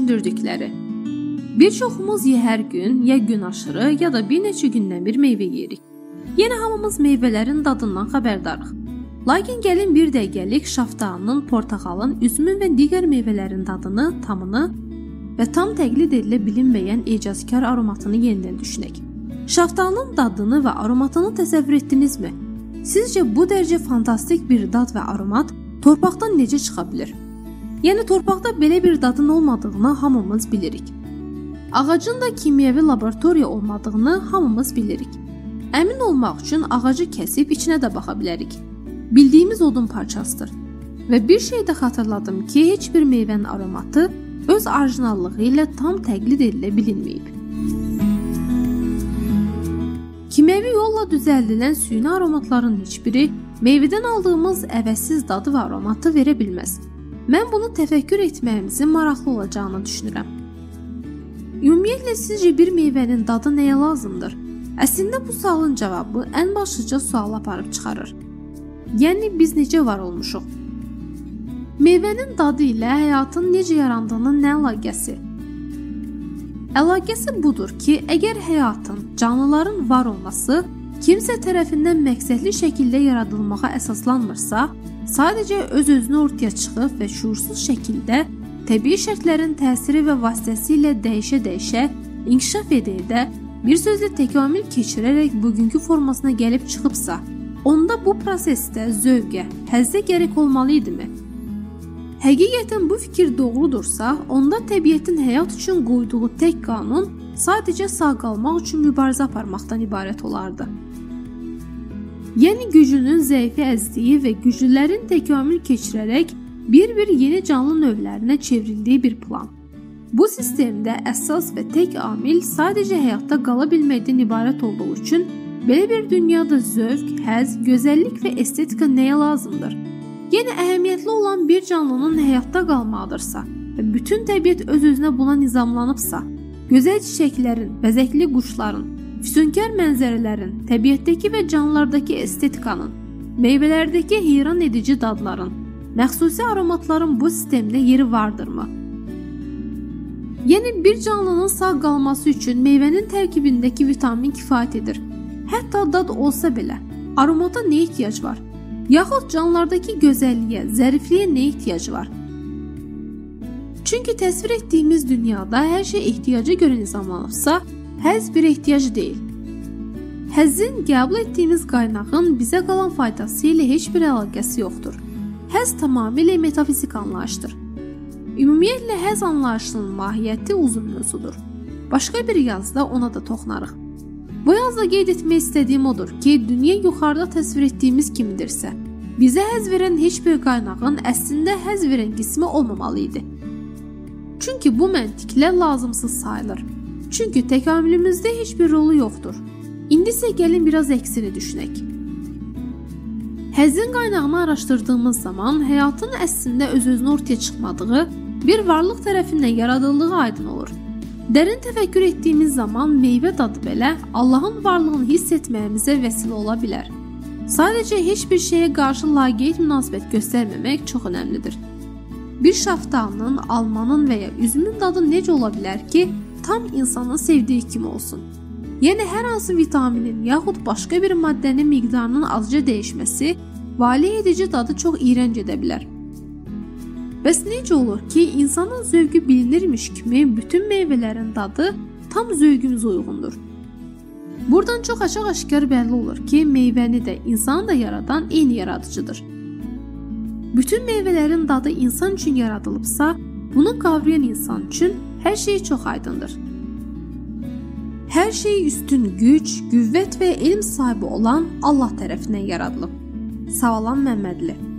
düşündürdükləri. Bir çoxumuz ya hər gün, ya gün aşırı, ya da bir neçə gündən bir meyvə yeyirik. Yenə hamımız meyvələrin dadından xəbərdarıq. Lakin gəlin bir dəqiqəlik şaftalının, portaxalın, üzümün və digər meyvələrin dadını, tamını və tam təqlid edilə bilinməyən ecazkar aromatını yenidən düşünək. Şaftalının dadını və aromatını təsəvvür etdinizmi? Sizcə bu dərəcə fantastik bir dad və aromat torpaqdan necə çıxa bilər? Yəni torpaqda belə bir dadın olmadığını hamımız bilirik. Ağacın da kimyəvi laboratoriya olmadığını hamımız bilirik. Əmin olmaq üçün ağacı kəsib içinə də baxa bilərik. Bildiyimiz odun parçasıdır. Və bir şey də xatırladım ki, heç bir meyvənin aromatı öz orijinallığı ilə tam təqlid edilə bilinməyib. Kimyəvi yolla düzəldilən süni aromatların heç biri meyvədən aldığımız əvəzsiz dadı və aromatı verə bilməz. Mən bunu təfəkkür etməyimizin maraqlı olacağını düşünürəm. Ümumiyyətlə sizcə bir meyvənin dadı nəyə lazımdır? Əslində bu sualın cavabı ən başlıca suala aparıb çıxarır. Yəni biz necə var olmuşuq? Meyvənin dadı ilə həyatın necə yarandığının nə əlaqəsi? Əlaqəsi budur ki, əgər həyatın, canlıların var olması kimsə tərəfindən məqsədli şəkildə yaradılmağa əsaslanmırsa, sadəcə öz-özünə ortaya çıxıb və şuursuz şəkildə təbii şərtlərin təsiri və vasitəsilə dəyişə-dəyişə, inkişaf edə-edə, bir sözlə təkamül keçirərək bugünkü formasına gəlib çıxıbsa, onda bu prosesdə zövqə, həzzə gərək olmalı idimi? Həqiqətən bu fikir doğrudursa, onda təbiətin həyat üçün qoyduğu tək qanun sadəcə sağ qalmaq üçün mübarizə aparmaqdan ibarət olardı. Yəni güclünün zəifi əzdiyi və güclülərin təkamül keçirərək bir-bir yeni canlı növlərinə çevrildiyi bir plan. Bu sistemdə əsas və tək amil sadəcə həyatda qala bilməkdən ibarət olduğu üçün belə bir dünyada zövq, həzz, gözəllik və estetika nəyə lazımdır? Yəni əhəmiyyətli olan bir canlının həyatda qalmağıdırsa və bütün təbiət öz-özünə buna nizamlanıbsa, gözəl çiçəklərin, bəzəkli quşların, füsunkar mənzərələrin, təbiətdəki və canlılardakı estetikanın, meyvələrdəki heyran edici dadların, məxsusi aromatların bu sistemdə yeri vardırmı? Yəni bir canlının sağ qalması üçün meyvənin tərkibindəki vitamin kifayət edir. Hətta dad olsa belə, aromata nə ehtiyac var? Yaxud canlılardakı gözəlliyə, zərifliyə nə ehtiyac var? Çünki təsvir etdiyimiz dünyada hər şey ehtiyaca görə nizamlanıbsa, həzz bir ehtiyac deyil. Həzzin qəbul etdiyimiz qaynağın bizə qalan faydası ilə heç bir əlaqəsi yoxdur. Həzz tamamilə metafizik anlayışdır. Ümumiyyətlə həzz anlayışının mahiyyəti uzun mövzudur. Başqa bir yazıda ona da toxunarıq. Bu yazıda qeyd etmək istədiyim odur ki, dünya yuxarıda təsvir etdiyimiz kimidirsə, bizə həzz verən heç bir qaynağın əslində həzz verən qismi olmamalı idi. Çünki bu məntiqlə lazımsız sayılır. Çünki təkamülümüzdə heç bir rolu yoxdur. İndi isə gəlin biraz əksini düşünək. Həzzin qaynağını araşdırdığımız zaman həyatın əslində öz-özünə ortaya çıxmadığı, bir varlıq tərəfindən yaradıldığı aydın olur. Dərin təfəkkür etdiyimiz zaman meyvə dadı belə Allahın varlığını hiss etməyimizə vəsilə ola bilər. Sadəcə heç bir şeyə qarşı laqeyd münasibət göstərməmək çox önəmlidir. Bir şaftalının, almanın və ya üzümün dadı necə ola bilər ki, tam insanın sevdiyi kimi olsun? Yəni hər hansı vitaminin yaxud başqa bir maddənin miqdarının azca dəyişməsi valeh edici dadı çox iyrənc edə bilər. Bəs necə olur ki, insanın zövqü bilinirmiş kimi bütün meyvələrin dadı tam zövqümüzə uyğundur? Buradan çox açıq-aşkar bəlli olur ki, meyvəni də, insanı da yaradan eyni yaradıcıdır. Bütün meyvələrin dadı insan üçün yaradılıbsa, bunu qavrayan insan üçün hər şey çox aydındır. Hər şey üstün güc, qüvvət və elm sahibi olan Allah tərəfindən yaradılıb. Sağlam Məmmədli.